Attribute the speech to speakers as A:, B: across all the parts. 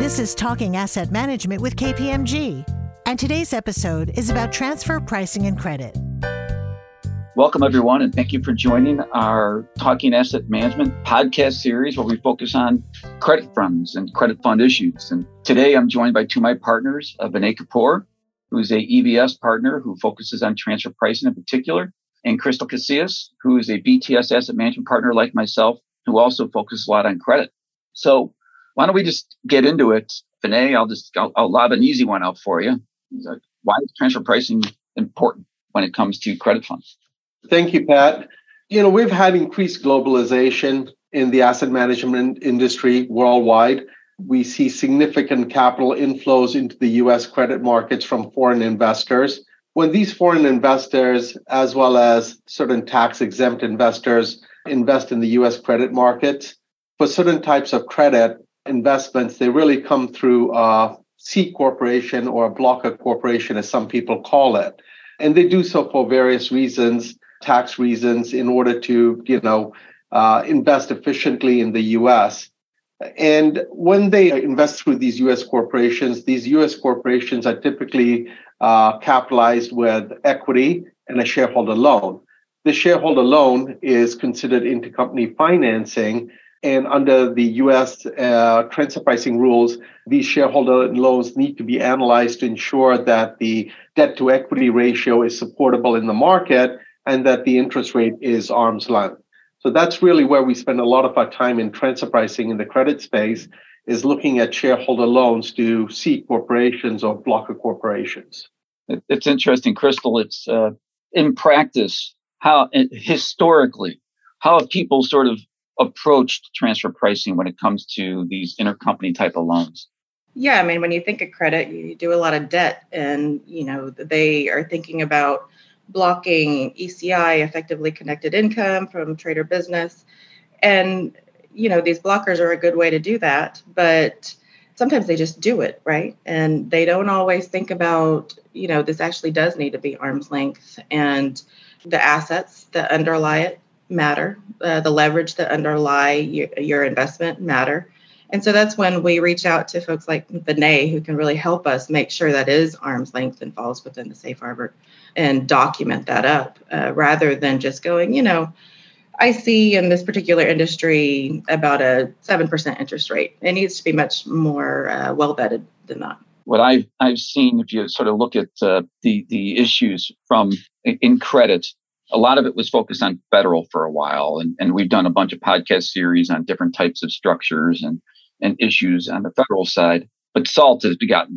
A: This is Talking Asset Management with KPMG. And today's episode is about transfer pricing and credit.
B: Welcome, everyone, and thank you for joining our Talking Asset Management podcast series where we focus on credit funds and credit fund issues. And today I'm joined by two of my partners, Vinay Kapoor, who is a EBS partner who focuses on transfer pricing in particular, and Crystal Casillas, who is a BTS asset management partner like myself, who also focuses a lot on credit. So why don't we just get into it? Vinay, I'll lob an easy one out for you. Why is transfer pricing important when it comes to credit funds?
C: Thank you, Pat. We've had increased globalization in the asset management industry worldwide. We see significant capital inflows into the U.S. credit markets from foreign investors. When these foreign investors, as well as certain tax-exempt investors, invest in the U.S. credit markets, for certain types of credit investments, they really come through a C corporation or a blocker corporation, as some people call it. And they do so for various reasons, tax reasons, in order to, invest efficiently in the U.S. And when they invest through these U.S. corporations are typically capitalized with equity and a shareholder loan. The shareholder loan is considered intercompany financing. And under the U.S. transfer pricing rules, these shareholder loans need to be analyzed to ensure that the debt to equity ratio is supportable in the market and that the interest rate is arm's length. So that's really where we spend a lot of our time in transfer pricing in the credit space, is looking at shareholder loans to C corporations or blocker corporations.
B: It's interesting, Crystal. It's in practice, historically, how have people sort of approached transfer pricing when it comes to these intercompany type of loans?
D: Yeah, I mean, when you think of credit, you do a lot of debt, and they are thinking about blocking ECI, effectively connected income, from trade or business. And these blockers are a good way to do that, but sometimes they just do it, right? And they don't always think about, this actually does need to be arm's length, and the assets that underlie it matter. The leverage that underlie your investment matter. And so that's when we reach out to folks like Vinay, who can really help us make sure that is arm's length and falls within the safe harbor, and document that up rather than just going, I see in this particular industry about a 7% interest rate. It needs to be much more well-vetted than that.
B: What I've seen, if you sort of look at the issues in credit, a lot of it was focused on federal for a while. And we've done a bunch of podcast series on different types of structures and issues on the federal side. But SALT has gotten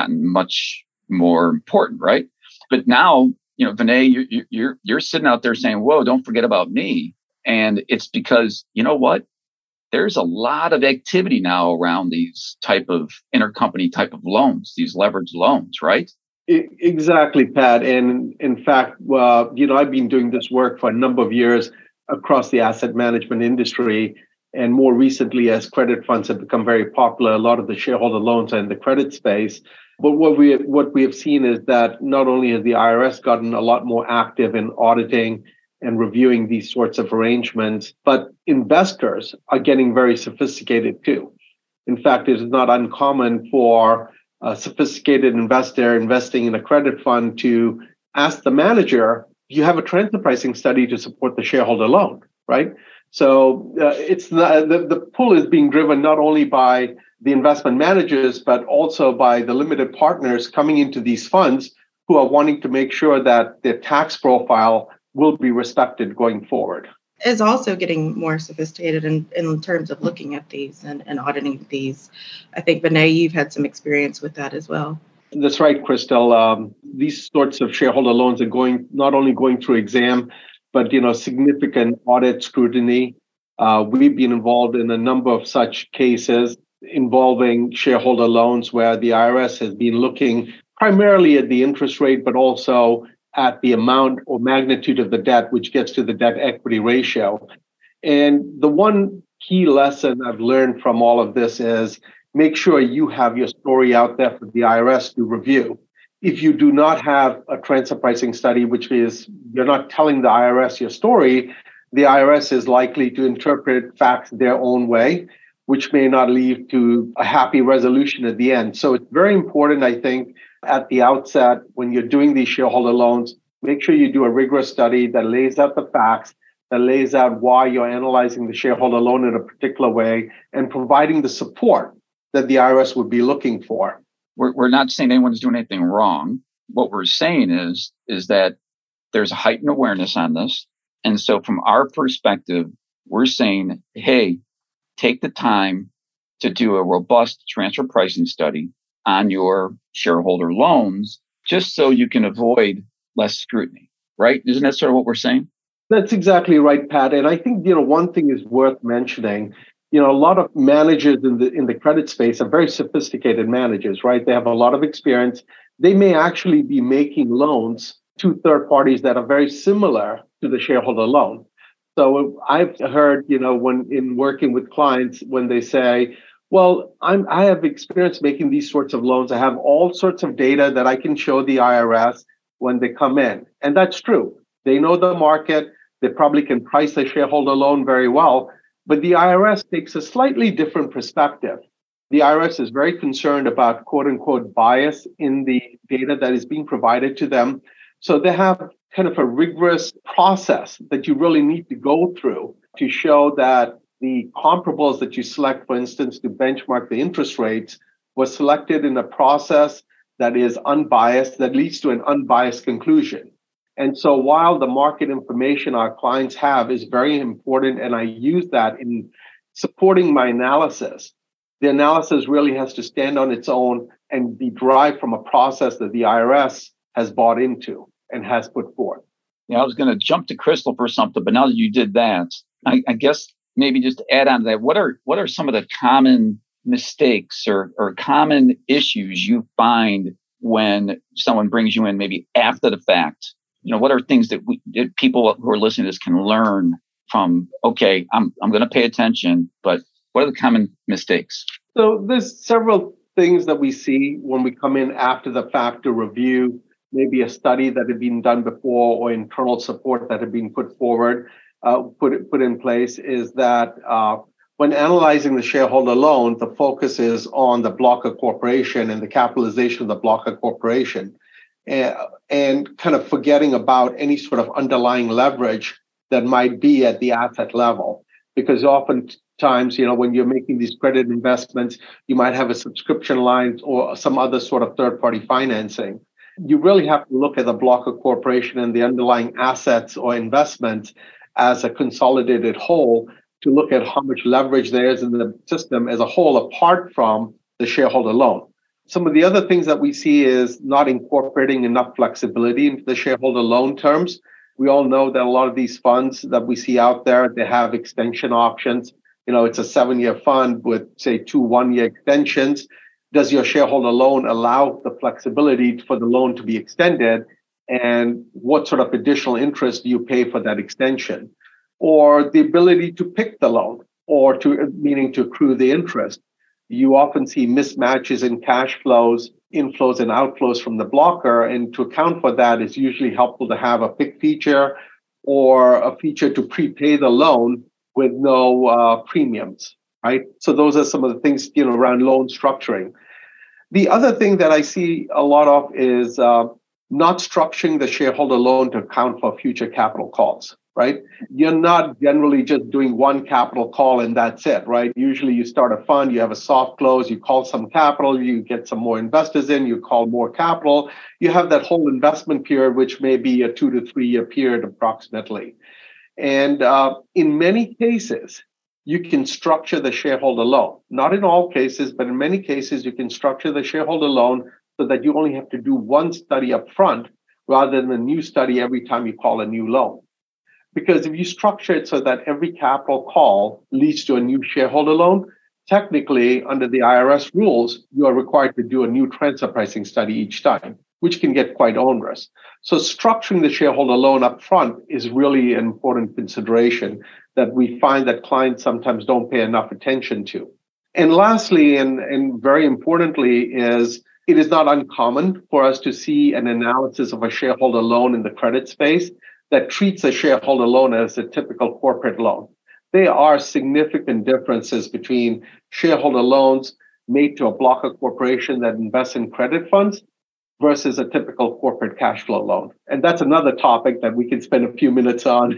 B: much more important, right? But now, Vinay, you're sitting out there saying, whoa, don't forget about me. And it's because, you know what? There's a lot of activity now around these type of intercompany type of loans, these leveraged loans, right?
C: Exactly, Pat. And in fact, I've been doing this work for a number of years across the asset management industry. And more recently, as credit funds have become very popular, a lot of the shareholder loans are in the credit space. But what we have seen is that not only has the IRS gotten a lot more active in auditing and reviewing these sorts of arrangements, but investors are getting very sophisticated too. In fact, it is not uncommon for a sophisticated investor investing in a credit fund to ask the manager, do you have a transfer pricing study to support the shareholder loan, right? So the pull is being driven not only by the investment managers, but also by the limited partners coming into these funds who are wanting to make sure that their tax profile will be respected going forward.
D: Is also getting more sophisticated in terms of looking at these and auditing these. I think, Vinay, you've had some experience with that as well.
C: That's right, Crystal. These sorts of shareholder loans are not only going through exam, but significant audit scrutiny. We've been involved in a number of such cases involving shareholder loans where the IRS has been looking primarily at the interest rate, but also at the amount or magnitude of the debt, which gets to the debt equity ratio. And the one key lesson I've learned from all of this is make sure you have your story out there for the IRS to review. If you do not have a transfer pricing study, which is you're not telling the IRS your story, the IRS is likely to interpret facts their own way, which may not lead to a happy resolution at the end. So it's very important, I think, at the outset, when you're doing these shareholder loans, make sure you do a rigorous study that lays out the facts, that lays out why you're analyzing the shareholder loan in a particular way, and providing the support that the IRS would be looking for.
B: We're not saying anyone's doing anything wrong. What we're saying is that there's a heightened awareness on this. And so from our perspective, we're saying, hey, take the time to do a robust transfer pricing study on your shareholder loans, just so you can avoid less scrutiny, right? Isn't that sort of what we're saying?
C: That's exactly right, Pat. And I think, one thing is worth mentioning. A lot of managers in the credit space are very sophisticated managers, right? They have a lot of experience. They may actually be making loans to third parties that are very similar to the shareholder loan. So I've heard, when in working with clients, when they say, well, I have experience making these sorts of loans. I have all sorts of data that I can show the IRS when they come in. And that's true. They know the market. They probably can price a shareholder loan very well. But the IRS takes a slightly different perspective. The IRS is very concerned about quote unquote bias in the data that is being provided to them. So they have kind of a rigorous process that you really need to go through to show that the comparables that you select, for instance, to benchmark the interest rates, was selected in a process that is unbiased, that leads to an unbiased conclusion. And so while the market information our clients have is very important, and I use that in supporting my analysis, the analysis really has to stand on its own and be derived from a process that the IRS has bought into and has put forth.
B: Yeah, I was going to jump to Crystal for something, but now that you did that, I guess maybe just to add on to that, what are some of the common mistakes or common issues you find when someone brings you in maybe after the fact? What are things that people who are listening to this can learn from, okay, I'm going to pay attention, but what are the common mistakes?
C: So there's several things that we see when we come in after the fact to review maybe a study that had been done before or internal support that had been put forward, put in place, is that when analyzing the shareholder loan, the focus is on the blocker corporation and the capitalization of the blocker corporation. And kind of forgetting about any sort of underlying leverage that might be at the asset level. Because oftentimes, when you're making these credit investments, you might have a subscription line or some other sort of third-party financing. You really have to look at the blocker corporation and the underlying assets or investments as a consolidated whole to look at how much leverage there is in the system as a whole, apart from the shareholder loan. Some of the other things that we see is not incorporating enough flexibility into the shareholder loan terms. We all know that a lot of these funds that we see out there, they have extension options. It's a 7-year fund with, say, 2 1-year extensions. Does your shareholder loan allow the flexibility for the loan to be extended? And what sort of additional interest do you pay for that extension? Or the ability to pick the loan, or meaning to accrue the interest. You often see mismatches in cash flows, inflows and outflows from the blocker. And to account for that, it's usually helpful to have a pick feature or a feature to prepay the loan with no premiums, right? So those are some of the things, around loan structuring. The other thing that I see a lot of is not structuring the shareholder loan to account for future capital calls, right? You're not generally just doing one capital call and that's it, right? Usually you start a fund, you have a soft close, you call some capital, you get some more investors in, you call more capital. You have that whole investment period, which may be a 2 to 3 year period approximately. And in many cases, you can structure the shareholder loan. Not in all cases, but in many cases, you can structure the shareholder loan so that you only have to do one study up front rather than a new study every time you call a new loan. Because if you structure it so that every capital call leads to a new shareholder loan, technically, under the IRS rules, you are required to do a new transfer pricing study each time, which can get quite onerous. So structuring the shareholder loan up front is really an important consideration that we find that clients sometimes don't pay enough attention to. And lastly, and very importantly, is it is not uncommon for us to see an analysis of a shareholder loan in the credit space that treats a shareholder loan as a typical corporate loan. there are significant differences between shareholder loans made to a blocker corporation that invests in credit funds versus a typical corporate cash flow loan. And that's another topic that we can spend a few minutes on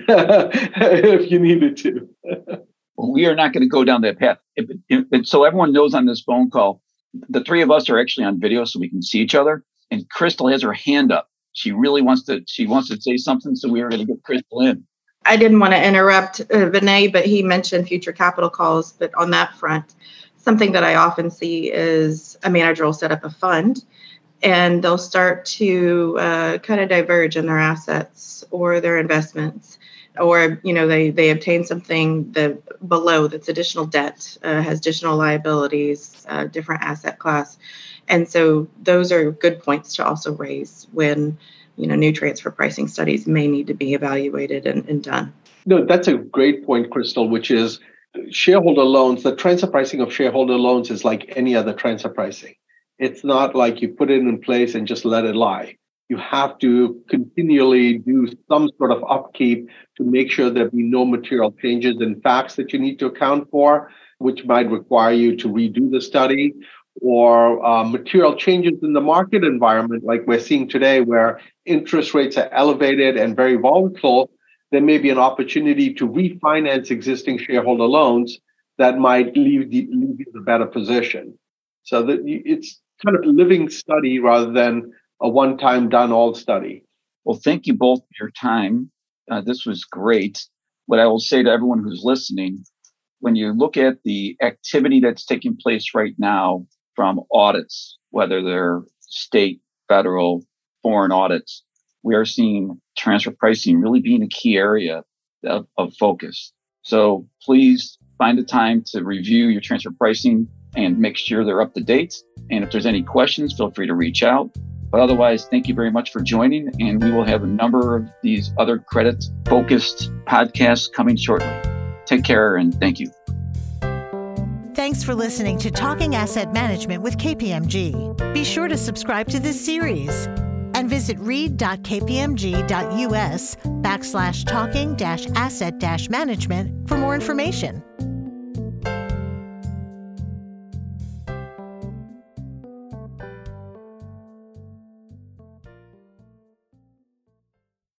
C: if you needed to.
B: Well, we are not going to go down that path. So everyone knows on this phone call, the three of us are actually on video so we can see each other. And Crystal has her hand up. She really wants to say something, so we are going to get Crystal in.
D: I didn't want to interrupt Vinay, but he mentioned future capital calls. But on that front, something that I often see is a manager will set up a fund and they'll start to kind of diverge in their assets or their investments, or they obtain something below that's additional debt, has additional liabilities, different asset class. And so those are good points to also raise when new transfer pricing studies may need to be evaluated and done.
C: No, that's a great point, Crystal, which is shareholder loans. The transfer pricing of shareholder loans is like any other transfer pricing. It's not like you put it in place and just let it lie. You have to continually do some sort of upkeep to make sure there be no material changes in facts that you need to account for, which might require you to redo the study, or material changes in the market environment like we're seeing today, where interest rates are elevated and very volatile. There may be an opportunity to refinance existing shareholder loans that might leave you in a better position. So that it's kind of a living study rather than a one-time done all study.
B: Well, thank you both for your time. This was great. What I will say to everyone who's listening, when you look at the activity that's taking place right now from audits, whether they're state, federal, foreign audits, we are seeing transfer pricing really being a key area of focus. So please find the time to review your transfer pricing and make sure they're up to date. And if there's any questions, feel free to reach out. But otherwise, thank you very much for joining. And we will have a number of these other credit-focused podcasts coming shortly. Take care and thank you.
A: Thanks for listening to Talking Asset Management with KPMG. Be sure to subscribe to this series and visit read.kpmg.us/talking-asset-management for more information.